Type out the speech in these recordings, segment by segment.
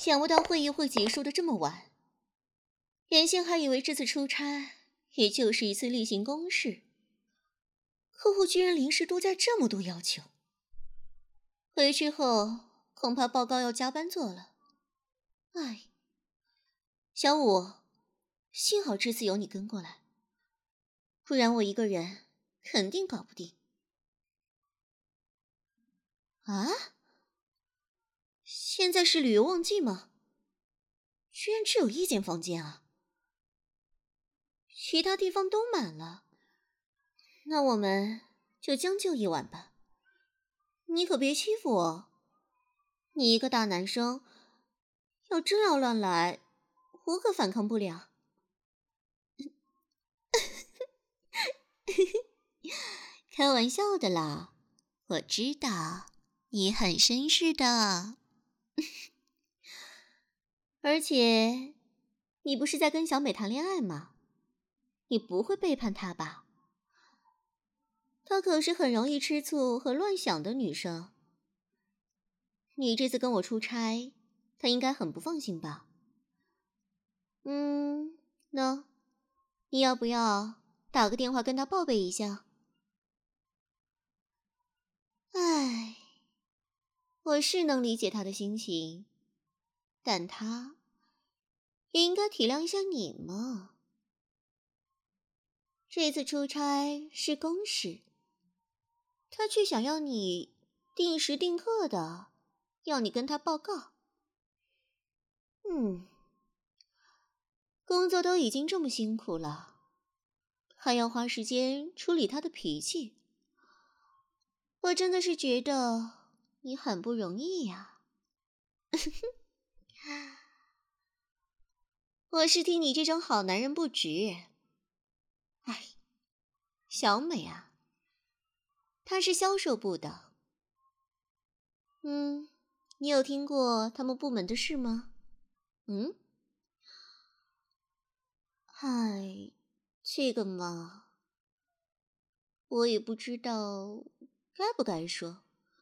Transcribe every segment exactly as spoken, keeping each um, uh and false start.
想不到会议会结束的这么晚，原先还以为这次出差也就是一次例行公事，客户居然临时多加这么多要求，回去后恐怕报告要加班做了。哎，小五，幸好这次有你跟过来，不然我一个人肯定搞不定。啊？现在是旅游旺季吗？居然只有一间房间啊，其他地方都满了。那我们就将就一晚吧，你可别欺负我。你一个大男生，要真要乱来，我可反抗不了。开玩笑的啦，我知道你很绅士的。而且，你不是在跟小美谈恋爱吗？你不会背叛她吧？她可是很容易吃醋和乱想的女生。你这次跟我出差，她应该很不放心吧？嗯，那你要不要打个电话跟她报备一下？唉，我是能理解她的心情，但她也应该体谅一下你嘛。这次出差是公事，他却想要你定时定刻的要你跟他报告。嗯，工作都已经这么辛苦了，还要花时间处理他的脾气，我真的是觉得你很不容易呀。我是替你这种好男人不值。哎，小美啊，她是销售部的。嗯，你有听过他们部门的事吗？嗯？嗨，这个嘛，我也不知道该不该说。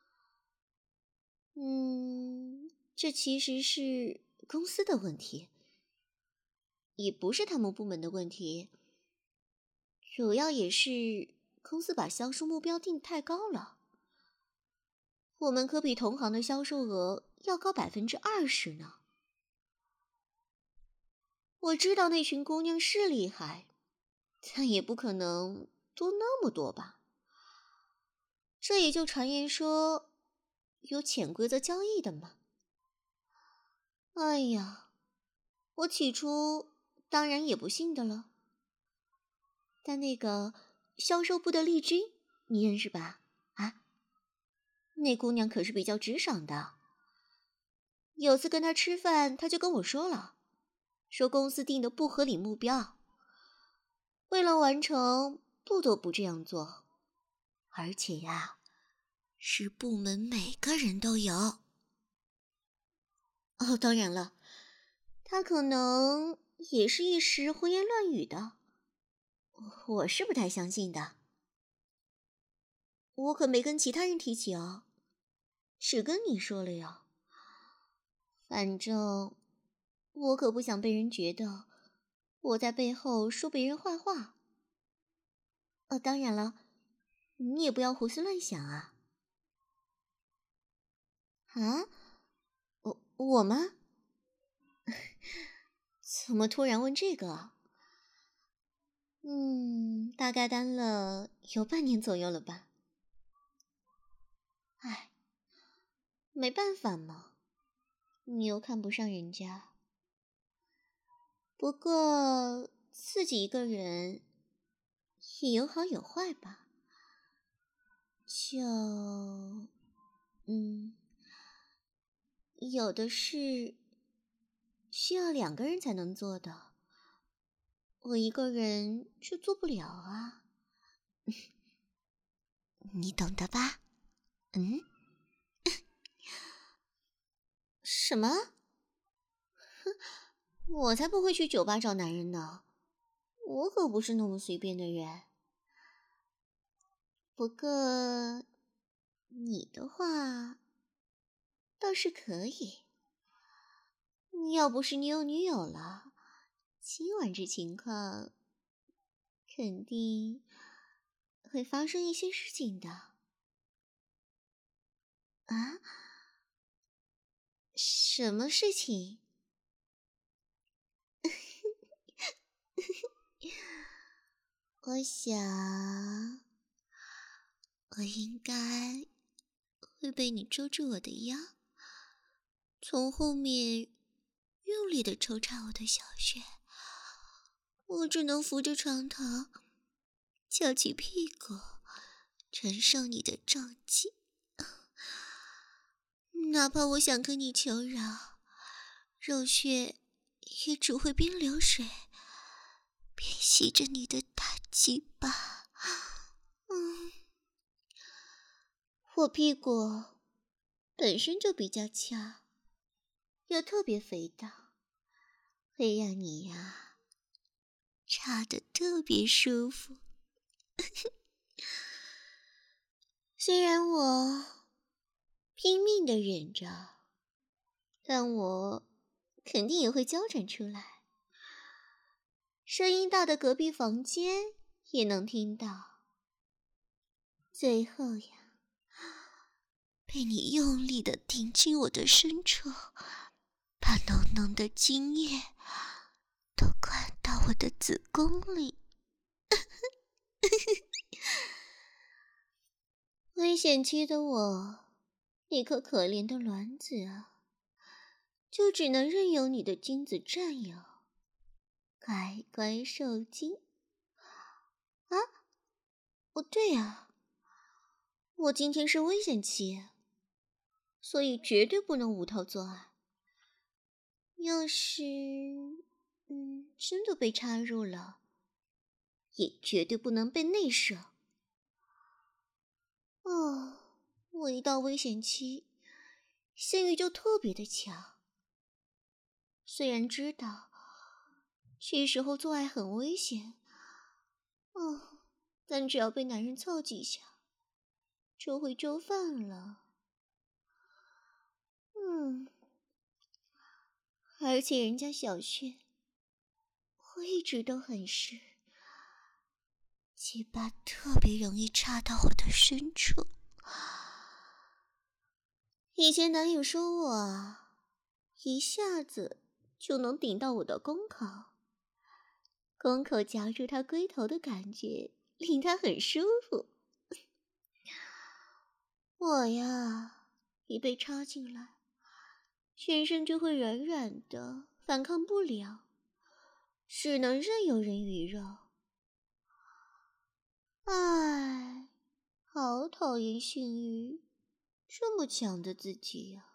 嗯，这其实是公司的问题，也不是他们部门的问题，主要也是公司把销售目标定太高了。我们可比同行的销售额要高百分之二十呢。我知道那群姑娘是厉害，但也不可能多那么多吧。这也就传言说有潜规则交易的嘛。哎呀，我起初当然也不信的了。但那个销售部的丽君，你认识吧？啊，那姑娘可是比较直爽的。有次跟她吃饭，她就跟我说了，说公司定的不合理目标，为了完成，不得不这样做。而且呀，是部门每个人都有。哦，当然了，她可能也是一时胡言乱语的，我是不太相信的。我可没跟其他人提起哦，只跟你说了哟。反正我可不想被人觉得我在背后说别人坏话。呃，当然了，你也不要胡思乱想啊。啊？我我吗？怎么突然问这个啊？嗯，大概单了有半年左右了吧。唉，没办法嘛，你又看不上人家。不过自己一个人也有好有坏吧。就，嗯，有的事需要两个人才能做的，我一个人就做不了啊。你懂得吧？嗯？什么？我才不会去酒吧找男人呢，我可不是那么随便的人。不过，你的话倒是可以。 要不是你有女友了，今晚这情况肯定会发生一些事情的。啊？什么事情？我想，我应该会被你捉住我的腰，从后面用力的抽插我的小穴，我只能扶着床头，翘起屁股，承受你的重击。哪怕我想跟你求饶，肉穴也只会边流水边吸着你的大鸡巴。嗯，我屁股本身就比较翘，又特别肥大，会让你呀插得特别舒服。虽然我拼命的忍着，但我肯定也会交战出来，声音大的隔壁房间也能听到。最后呀，被你用力的顶进我的深处，把浓浓的精液都灌到我的子宫里。危险期的我，那颗可怜的卵子啊，就只能任由你的精子占有，乖乖受精。啊，哦对啊，我今天是危险期，所以绝对不能无套做爱。要是嗯真的被插入了，也绝对不能被内射。哦，我一到危险期，性欲就特别的强。虽然知道这时候做爱很危险，哦，但只要被男人操几下，就会就范了。嗯，而且人家小穴我一直都很湿，鸡巴特别容易插到我的深处。以前男友说我啊，一下子就能顶到我的宫口，宫口夹住他龟头的感觉令他很舒服。我呀，一被插进来，全身就会软软的，反抗不了，只能任由人鱼肉。唉，好讨厌性欲这么强的自己呀、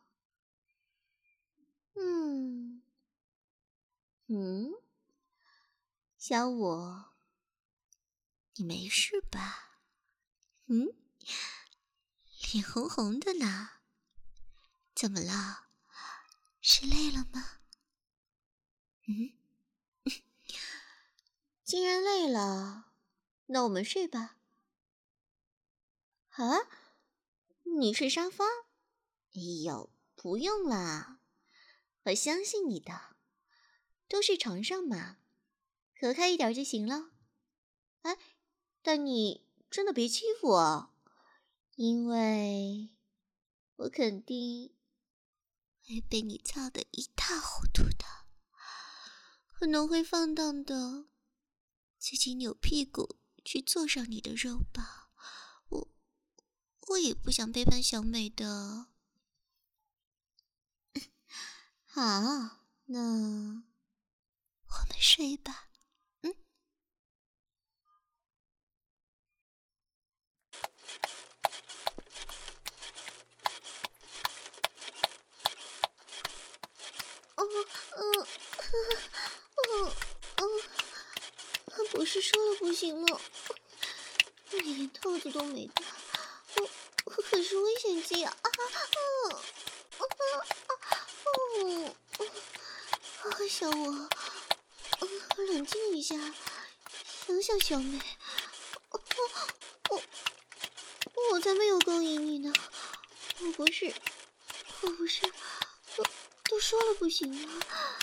嗯嗯，小我，你没事吧？嗯，脸红红的呢，怎么了？是累了吗？嗯，既然累了，那我们睡吧。好啊，你睡沙发？哎呦，不用啦，我相信你的，都睡床上嘛，合开一点就行了。哎，但你真的别欺负我，因为我肯定会被你操得一塌糊涂的，可能会放荡的自己扭屁股去坐上你的肉吧。我我也不想背叛小美的。好，那我们睡吧。嗯。哦哦哦哦，不是说了不行吗？你连套子都没戴，我我可是危险期啊！啊啊啊啊！哦，小我，冷静一下，想想小美，我我我才没有勾引你呢，我不是，我不是，我都说了不行吗？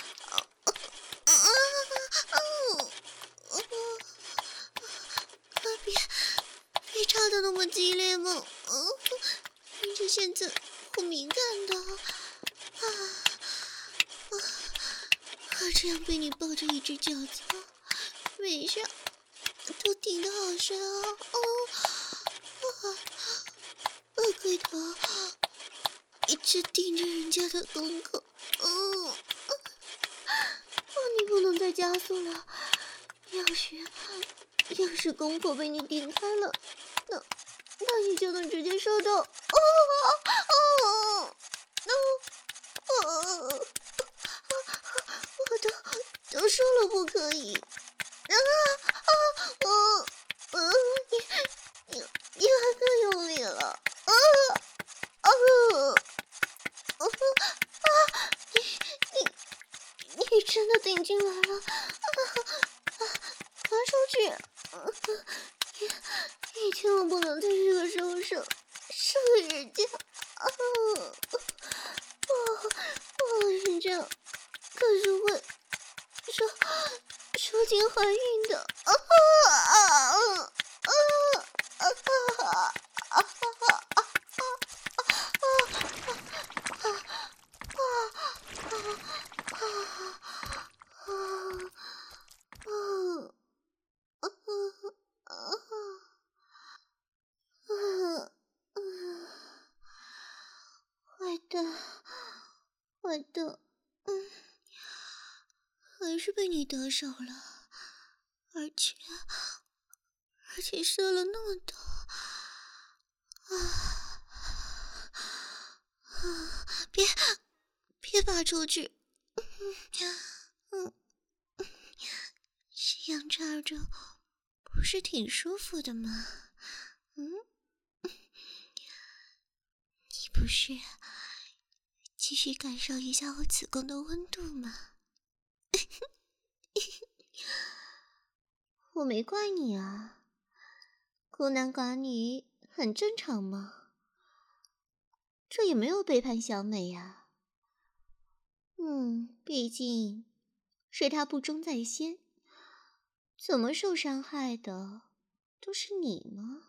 别别吵得那么激烈嘛！嗯，人家现在好敏感的啊啊！这样被你抱着一只脚操，每下都顶得好深啊！哦啊啊！龟头一直盯着人家的宫口，嗯，啊，你不能再加速了，要是要是宫口被你顶开了，那那你就能直接收到，哦哦哦哦！我都都说了不可以，啊啊哦哦！你你你还更用力了，啊啊啊啊！你你你真的顶进来了，啊啊！拿出去！啊，你你千万不能在这个时候射射给人家！啊啊啊！人家可是会受受精怀孕的！啊啊啊啊啊啊啊坏蛋，坏蛋，嗯，还是被你得手了，而且而且射了那么多，啊啊！别别拔出去，嗯，这样插着不是挺舒服的吗？嗯，你不是继续感受一下我子宫的温度吗？我没怪你啊，孤男寡女很正常嘛，这也没有背叛小美呀。嗯，毕竟是他不忠在先，怎么受伤害的都是你嘛。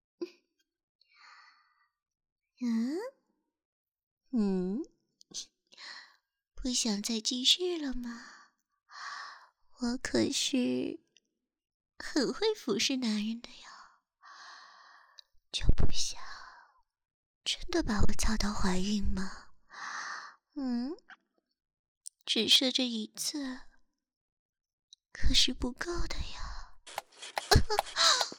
嗯嗯，不想再继续了吗？我可是很会服侍男人的呀，就不想真的把我操到怀孕吗？嗯，只射这一次可是不够的呀。